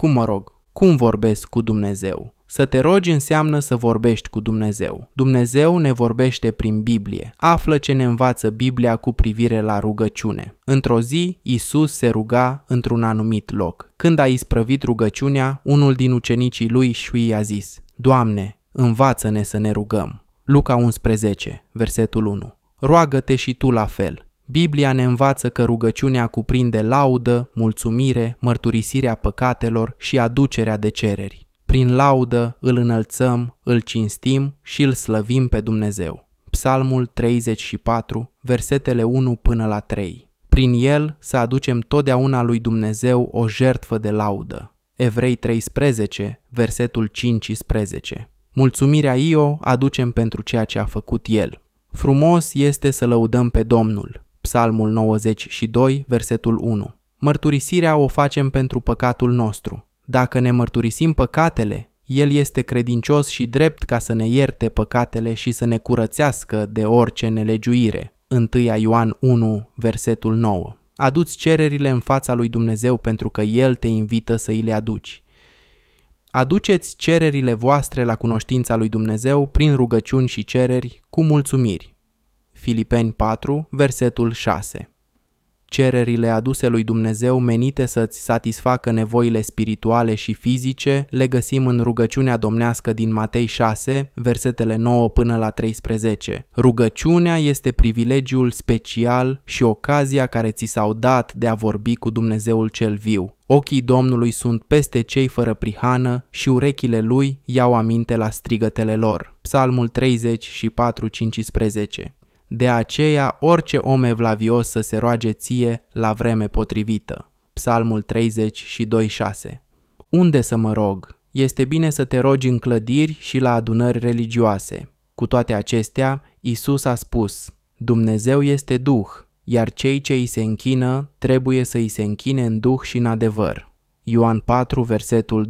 Cum vorbesc cu Dumnezeu? Să te rogi înseamnă să vorbești cu Dumnezeu. Dumnezeu ne vorbește prin Biblie. Află ce ne învață Biblia cu privire la rugăciune. Într-o zi, Iisus se ruga într-un anumit loc. Când a isprăvit rugăciunea, unul din ucenicii lui și i-a zis: Doamne, învață-ne să ne rugăm. Luca 11, versetul 1. Roagă-te și tu la fel. Biblia ne învață că rugăciunea cuprinde laudă, mulțumire, mărturisirea păcatelor și aducerea de cereri. Prin laudă îl înălțăm, îl cinstim și îl slăvim pe Dumnezeu. Psalmul 34, versetele 1 până la 3. Prin el să aducem totdeauna lui Dumnezeu o jertfă de laudă. Evrei 13, versetul 15. Mulțumirea Io aducem pentru ceea ce a făcut el. Frumos este să lăudăm pe Domnul. Psalmul 92, versetul 1. Mărturisirea o facem pentru păcatul nostru. Dacă ne mărturisim păcatele, El este credincios și drept ca să ne ierte păcatele și să ne curățească de orice nelegiuire. 1 Ioan 1, versetul 9. Adu-ți cererile în fața lui Dumnezeu pentru că El te invită să îi le aduci. Aduceți cererile voastre la cunoștința lui Dumnezeu prin rugăciuni și cereri cu mulțumiri. Filipeni 4, versetul 6. Cererile aduse lui Dumnezeu menite să-ți satisfacă nevoile spirituale și fizice le găsim în rugăciunea domnească din Matei 6, versetele 9 până la 13. Rugăciunea este privilegiul special și ocazia care ți s-au dat de a vorbi cu Dumnezeul cel viu. Ochii Domnului sunt peste cei fără prihană și urechile Lui iau aminte la strigătele lor. Psalmul 34, 15. De aceea, orice om evlavios să se roage ție la vreme potrivită. Psalmul 32, 6. Unde să mă rog? Este bine să te rogi în clădiri și la adunări religioase. Cu toate acestea, Iisus a spus: Dumnezeu este Duh, iar cei ce îi se închină trebuie să îi se închine în Duh și în adevăr. Ioan 4, versetul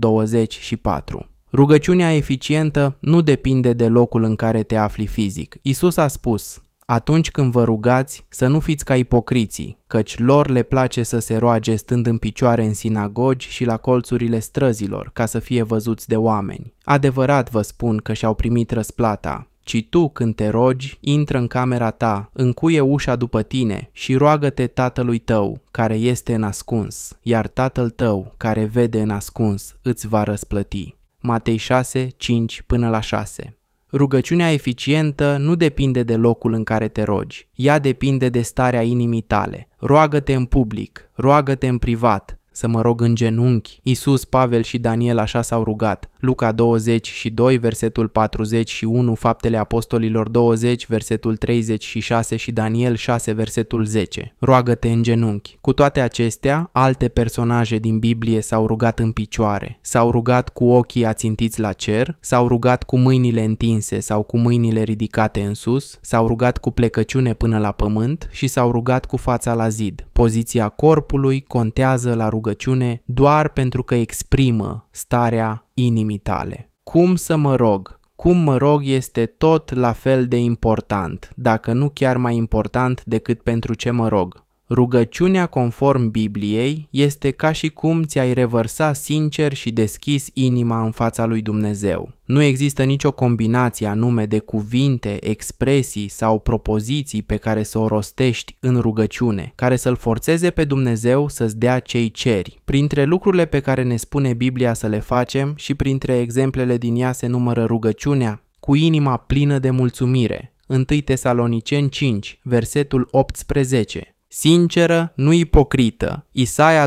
24. Rugăciunea eficientă nu depinde de locul în care te afli fizic. Iisus a spus: Atunci când vă rugați, să nu fiți ca ipocriții, căci lor le place să se roage stând în picioare în sinagogi și la colțurile străzilor, ca să fie văzuți de oameni. Adevărat vă spun că și-au primit răsplata. Ci tu, când te rogi, intră în camera ta, încuie ușa după tine și roagă-te Tatălui tău, care este în ascuns, iar Tatăl tău, care vede în ascuns, îți va răsplăti. Matei 6, 5 până la 6. Rugăciunea eficientă nu depinde de locul în care te rogi. Ea depinde de starea inimii tale. Roagă-te în public, roagă-te în privat, să mă rog în genunchi. Iisus, Pavel și Daniel așa s-au rugat. Luca 22, versetul 41, Faptele Apostolilor 20, versetul 36 și Daniel 6, versetul 10. Roagă-te în genunchi. Cu toate acestea, alte personaje din Biblie s-au rugat în picioare, s-au rugat cu ochii ațintiți la cer, s-au rugat cu mâinile întinse sau cu mâinile ridicate în sus, s-au rugat cu plecăciune până la pământ și s-au rugat cu fața la zid. Poziția corpului contează la rugăciune doar pentru că exprimă starea inimii tale. Cum să mă rog? Cum mă rog este tot la fel de important, dacă nu chiar mai important decât pentru ce mă rog. Rugăciunea conform Bibliei este ca și cum ți-ai revărsa sincer și deschis inima în fața lui Dumnezeu. Nu există nicio combinație anume de cuvinte, expresii sau propoziții pe care să o rostești în rugăciune, care să-L forțeze pe Dumnezeu să-ți dea ce-i ceri. Printre lucrurile pe care ne spune Biblia să le facem și printre exemplele din ea se numără rugăciunea cu inima plină de mulțumire. 1 Tesaloniceni 5, versetul 18. Sinceră, nu ipocrită, Isaia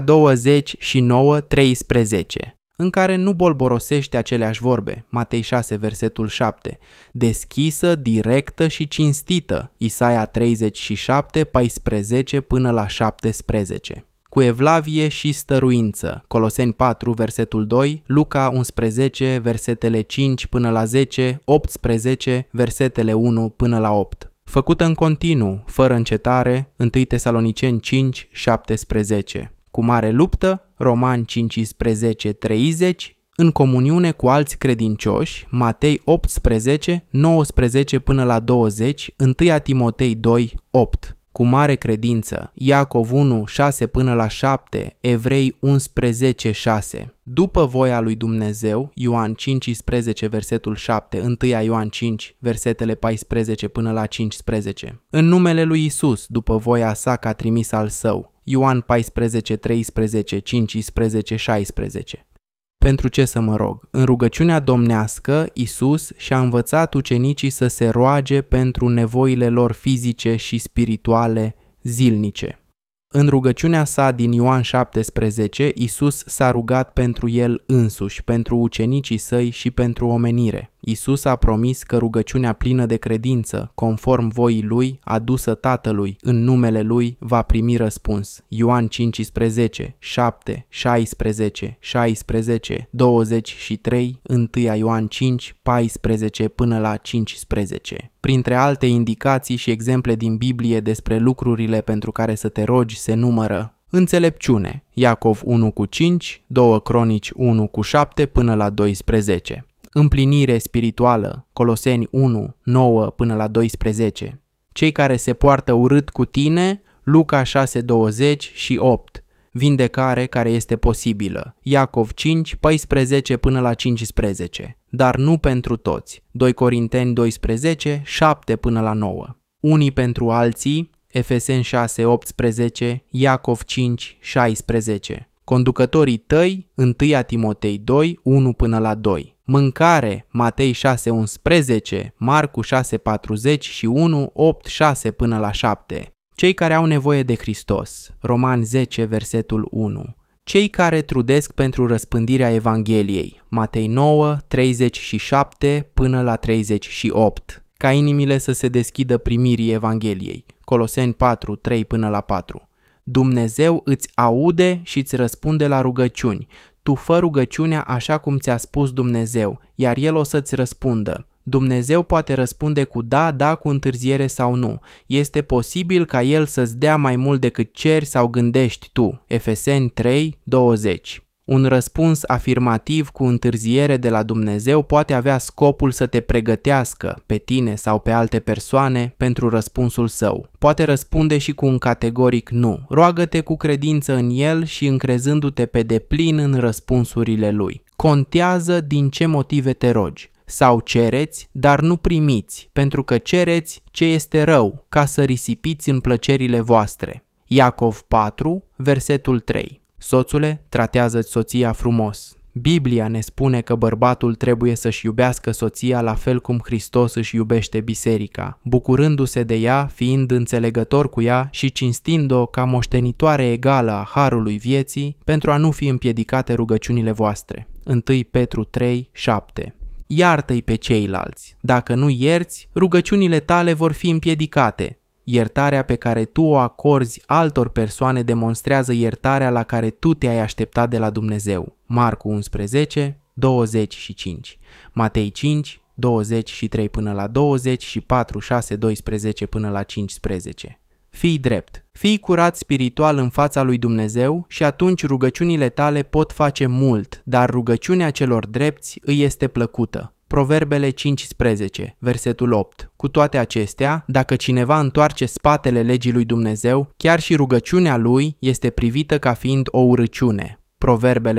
29, 13, în care nu bolborosește aceleași vorbe, Matei 6, versetul 7, deschisă, directă și cinstită, Isaia 37, 14 până la 17, cu evlavie și stăruință, Coloseni 4, versetul 2, Luca 11, versetele 5 până la 10, 18, versetele 1 până la 8. Făcută în continuu, fără încetare, 1 Tesaloniceni 5, 17. Cu mare luptă, Romani 15, 30, în comuniune cu alți credincioși, Matei 18, 19 până la 20, 1 Timotei 2, 8. cu mare credință. Iacov 1, 6 până la 7, Evrei 11, 6. După voia lui Dumnezeu, Ioan 15, versetul 7, 1 Ioan 5, versetele 14 până la 15. În numele lui Isus, după voia sa ca trimis al său, Ioan 14, 13, 15, 16. Pentru ce să mă rog? În rugăciunea domnească, Isus și-a învățat ucenicii să se roage pentru nevoile lor fizice și spirituale zilnice. În rugăciunea sa din Ioan 17, Isus s-a rugat pentru el însuși, pentru ucenicii săi și pentru omenire. Isus a promis că rugăciunea plină de credință, conform voii lui, adusă Tatălui, în numele lui, va primi răspuns. Ioan 15, 7, 16, 16, 23, 1 Ioan 5, 14 până la 15. Printre alte indicații și exemple din Biblie despre lucrurile pentru care să te rogi se numără înțelepciune, Iacov 1 cu 5, 2 Cronici 1 cu 7 până la 12. Împlinire spirituală, Coloseni 1, 9 până la 12. Cei care se poartă urât cu tine, Luca 6, 20 și 8. Vindecare care este posibilă, Iacov 5, 14 până la 15. Dar nu pentru toți, 2 Corinteni 12, 7 până la 9. Unii pentru alții, Efeseni 6, 18, Iacov 5, 16. Conducătorii tăi, 1 Timotei 2, 1 până la 2. Mâncare, Matei 6, 11, Marcu 6, 40 și 1, 8, 6 până la 7. Cei care au nevoie de Hristos, Romani 10, versetul 1. Cei care trudesc pentru răspândirea Evangheliei, Matei 9, 37 până la 38. Ca inimile să se deschidă primirii Evangheliei, Coloseni 4, 3 până la 4. Dumnezeu îți aude și îți răspunde la rugăciuni. Tu fă rugăciunea așa cum ți-a spus Dumnezeu, iar El o să-ți răspundă. Dumnezeu poate răspunde cu da, cu întârziere sau nu. Este posibil ca El să-ți dea mai mult decât ceri sau gândești tu. Efeseni 3, 20. Un răspuns afirmativ cu întârziere de la Dumnezeu poate avea scopul să te pregătească, pe tine sau pe alte persoane, pentru răspunsul său. Poate răspunde și cu un categoric nu. Roagă-te cu credință în El și încrezându-te pe deplin în răspunsurile Lui. Contează din ce motive te rogi. Sau cereți, dar nu primiți, pentru că cereți ce este rău, ca să risipiți în plăcerile voastre. Iacov 4, versetul 3. Soțule, tratează-ți soția frumos. Biblia ne spune că bărbatul trebuie să-și iubească soția la fel cum Hristos își iubește biserica, bucurându-se de ea, fiind înțelegător cu ea și cinstind-o ca moștenitoare egală a harului vieții, pentru a nu fi împiedicate rugăciunile voastre. 1 Petru 3, 7. Iartă-i pe ceilalți. Dacă nu ierți, rugăciunile tale vor fi împiedicate. Iertarea pe care tu o acorzi altor persoane demonstrează iertarea la care tu te-ai așteptat de la Dumnezeu. Marcu 11, 25, Matei 5, 23 până la 20 și 4, 6, 12 până la 15. Fii drept, fii curat spiritual în fața lui Dumnezeu și atunci rugăciunile tale pot face mult, dar rugăciunea celor drepți îi este plăcută. Proverbele 15, versetul 8. Cu toate acestea, dacă cineva întoarce spatele legii lui Dumnezeu, chiar și rugăciunea lui este privită ca fiind o urăciune. Proverbele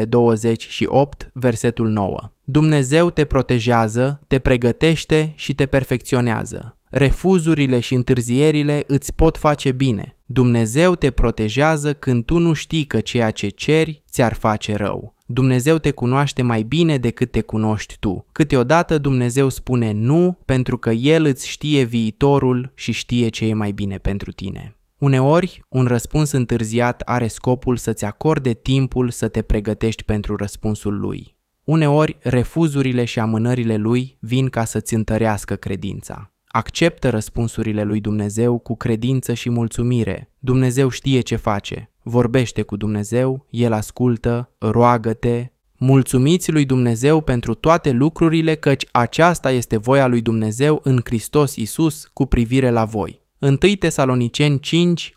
28, versetul 9. Dumnezeu te protejează, te pregătește și te perfecționează. Refuzurile și întârzierile îți pot face bine. Dumnezeu te protejează când tu nu știi că ceea ce ceri ți-ar face rău. Dumnezeu te cunoaște mai bine decât te cunoști tu. Câteodată Dumnezeu spune nu pentru că El îți știe viitorul și știe ce e mai bine pentru tine. Uneori, un răspuns întârziat are scopul să-ți acorde timpul să te pregătești pentru răspunsul Lui. Uneori, refuzurile și amânările Lui vin ca să-ți întărească credința. Acceptă răspunsurile lui Dumnezeu cu credință și mulțumire. Dumnezeu știe ce face. Vorbește cu Dumnezeu, El ascultă, roagă-te. Mulțumiți lui Dumnezeu pentru toate lucrurile, căci aceasta este voia lui Dumnezeu în Hristos Iisus cu privire la voi. 1 Tesaloniceni 5,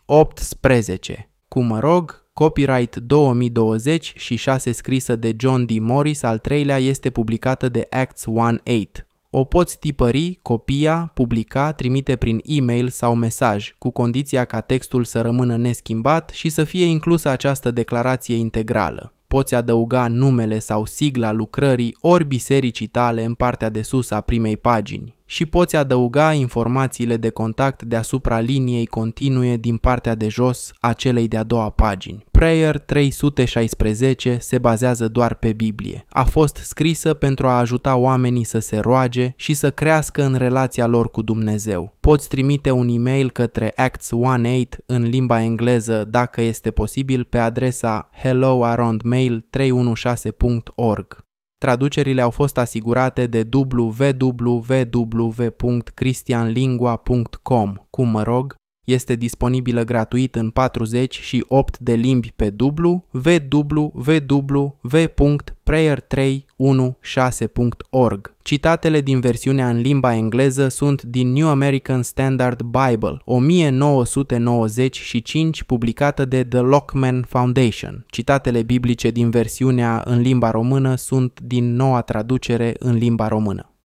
18. Cu mă rog, copyright 2020 și 6 scrisă de John D. Morris, al treilea este publicată de Acts 1:8. O poți tipări, copia, publica, trimite prin e-mail sau mesaj, cu condiția ca textul să rămână neschimbat și să fie inclusă această declarație integrală. Poți adăuga numele sau sigla lucrării ori bisericii tale în partea de sus a primei pagini și poți adăuga informațiile de contact deasupra liniei continue din partea de jos a celei de-a doua pagini. Prayer 316 se bazează doar pe Biblie. A fost scrisă pentru a ajuta oamenii să se roage și să crească în relația lor cu Dumnezeu. Poți trimite un e-mail către Acts 1:8 în limba engleză dacă este posibil pe adresa hello@mail316.org. Traducerile au fost asigurate de www.christianlingua.com, este disponibilă gratuit în 48 de limbi pe www.prayer316.org. Citatele din versiunea în limba engleză sunt din New American Standard Bible, 1995, publicată de The Lockman Foundation. Citatele biblice din versiunea în limba română sunt din Noua Traducere în limba română.